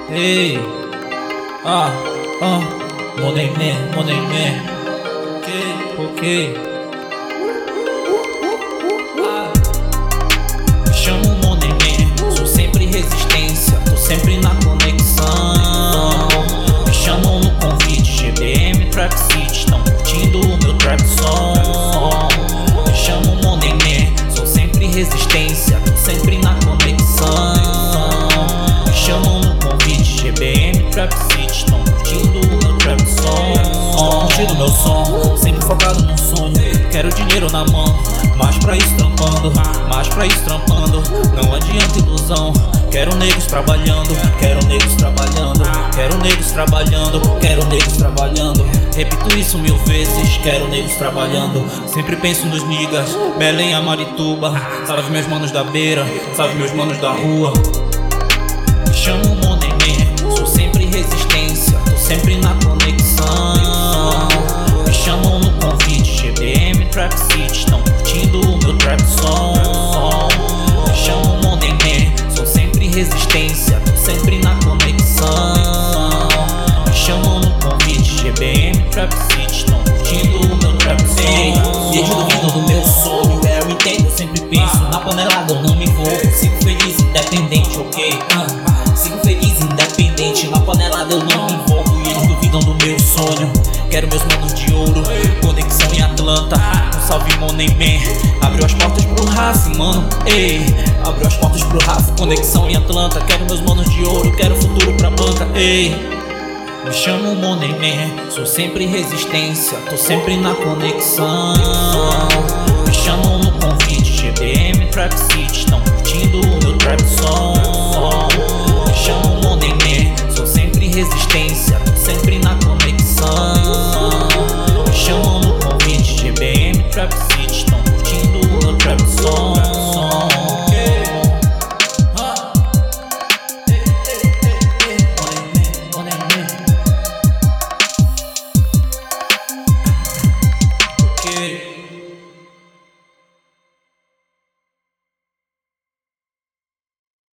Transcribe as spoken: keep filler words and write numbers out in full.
Ei, ah, ah, Money Man, Money Man, ok, ok. Ah, me chamo Money Man, sou sempre resistência, tô sempre na conexão. Me chamam no convite, G B M Trap City, tão curtindo o meu trap som. Me chamo Money Man, sou sempre resistência, tô sempre na conexão. Me chamam no convite, G B M Trap City, tão curtindo o meu trap som. Curtindo meu som, sempre focado no sonho. Quero dinheiro na mão, mais pra isso trampando, mais pra isso trampando. Não adianta ilusão. Quero negros trabalhando, quero negros trabalhando, quero negros trabalhando, quero negros trabalhando. Repito isso mil vezes, quero negros trabalhando. Sempre penso nos niggas, Belém a Marituba. Salve meus manos da beira, salve meus manos da rua. Me chamo Money Man, sou sempre resistência, tô sempre na conexão. Me chamam no convite, G B M Trap City, tão curtindo o meu trap som. Me chamam Money Man, sou sempre resistência, tô sempre na conexão. Me chamam no convite, G B M Trap City, tão curtindo o meu trap som. Desde o vida do meu sonho, eu entendo, eu sempre penso na panelada, eu não me envolvo. Sigo feliz, independente, ok? Uh, sigo feliz, independente, na panelada eu não me envolvo. E eles duvidam do meu sonho. Quero meus manos de ouro, conexão em Atlanta. Um salve Money Man, abriu as portas pro Raf, mano. Ei, abriu as portas pro Raf, conexão em Atlanta. Quero meus manos de ouro, quero futuro pra banca. Ei, me chamo Money Man, sou sempre resistência, tô sempre na conexão. Me chamam no convite, G B M Trap City, tão curtindo o meu trap som.